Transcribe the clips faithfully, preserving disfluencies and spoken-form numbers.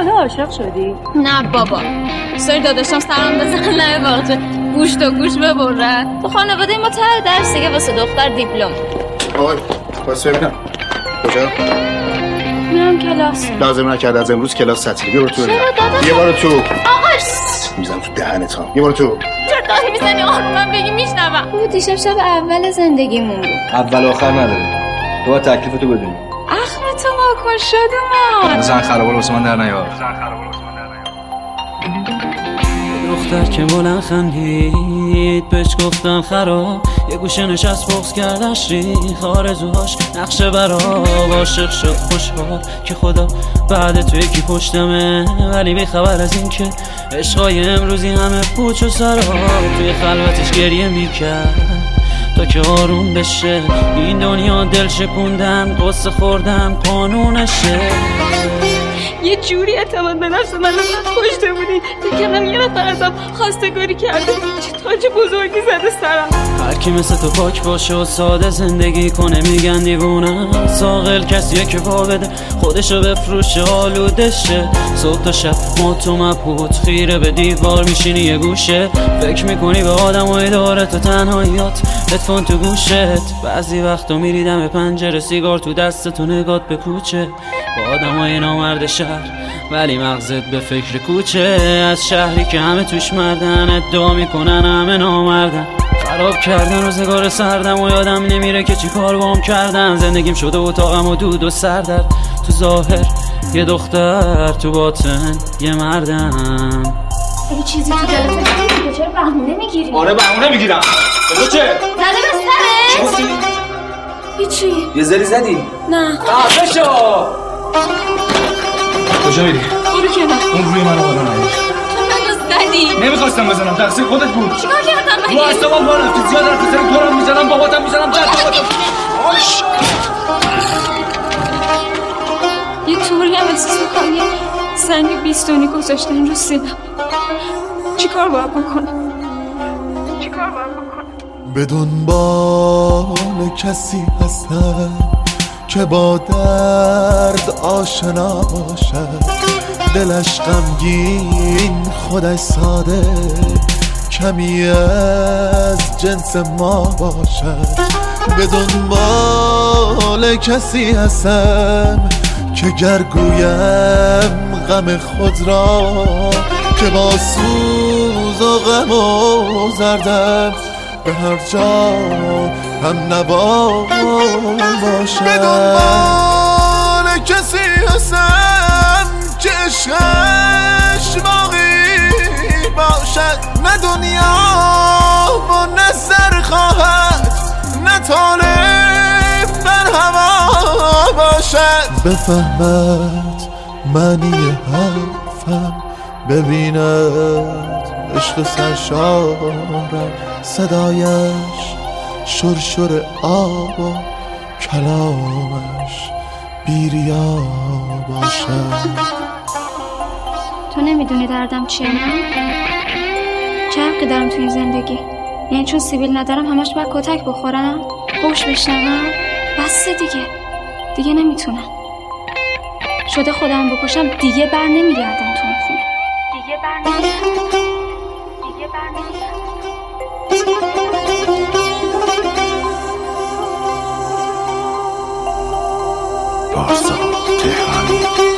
حالا عاشق شدی؟ نه بابا، سری داداشم سلام بزن نه واقعا گوش تا گوش ببرن. تو خانواده ما ته درس دیگه واسه دختر دیپلم. آقای واسه ببینم کجا؟ میرم کلاس. لازم نکرد از امروز کلاس تعطیله. بیا برو تو. چرا داداش؟ یه بار تو. آقا میزنم تو دهنت ها. یه بار تو. چرا داری میزنی؟ آروم بگی میشنوم. او دیشب شب اول زندگیمون بود. اول آخر نداره. تو باید تکلیفتو بدونی. اخمتو واکن شد اومد. زن خرابال واسه من در نیار. دختر که بلند خندید بهش گفتن خراب، یه گوشه نشست بغض کردش ریخ آرزوهاش نقشه برا عاشق شد خوشحال که خدا بعد تو یکی پشتمه، ولی بی خبر از این که عشقای امروزی همه پوچ و سراب. توی خلوتش گریه میکرد تا که آروم بشه، این دنیا دل شکوندن قصه خوردن قانونشه. یه جوری اعتماد به نفس من کشته بودی فکرم یه نفر ازم خواستگاری کرده، چه تاج بزرگی زده سرم. هر کی مثل تو پاک باشه و ساده زندگی کنه میگن دیوونه، ساغل کسیه که پا بده خودشو بفروشه آلوده شه. صبح تا شب ما تو مبهوت خیره به دیوار میشینی یه گوشه، فکر میکنی به آدمای داره تو تنهاییات هدفون تو گوشت. بعضی وقتا میری دم پنجره سیگار تو دست تو نگات به کوچه، با آدمای نامرد شهر ولی مغزت به فکر کوچه. از شهری که همه توش مردن ادعا میکنن همه نامردن، خراب کردن روزگار سردم و یادم نمیره که چی کار بام کردن. زندگیم شده اتاقم و دود و سردرد، تو ظاهر یه دختر تو باطن یه مردم. اگه چیزی تو دلت نمیگه چرا بهونه میگیری؟ آره بهونه میگیرم. تو چه؟ زده به سرت؟ هیچی. یه زری زدی؟ نه. خفه شو. کجا میری؟ برو کنار. اون روی منو بالا نیار. تو منو زدی. نمیخواستم بزنم، تقصیر خودت بود. چیکار کردم من؟ رو اصابم با رفتی زیاد رفتی سری دورم میزنم باباتم میزنم جد باباتم. آش یه طوری هم احساس میکنم یه سنگ بیستونی گذاشتن رو سینم. چیکار باید بکنم؟ چیکار باید بکنم؟ به دنبال کسی هستم که با درد آشنا باشد، دلش غمگین خودش ساده کمی از جنس ما باشد. به دنبال کسی هستم که گرگویم غم خود را، که با سوز و غم و زردم به هر جا هم نوا باشد. به دنبال کسی هستم که عشقش باقی باشد، نه دنیا و نه سر خواهد، نه طالب بر هوا باشد. بفهمد معنی حرفم، ببیند عشق سرشارم، صدایش شرشر آب و کلامش بیریا باشد. تو نمیدونی دردم چیه من؟ چه حقی دارم تو این زندگی؟ یعنی چون سیبیل ندارم همش باید کتک بخورم؟ خوش بشنوم؟ بس دیگه دیگه نمیتونم. شده خودم بکشم دیگه بر نمیگردم تو اون خونه. دیگه بر نمیگردم. دیگه بر نمیگردم. پارسا تهرانی،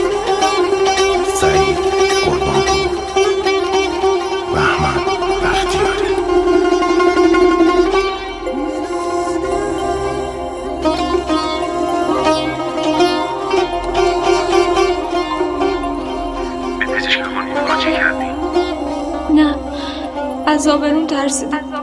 سعید قربانپور، بهمن بختیاری. نه از آبرون ترسیدم.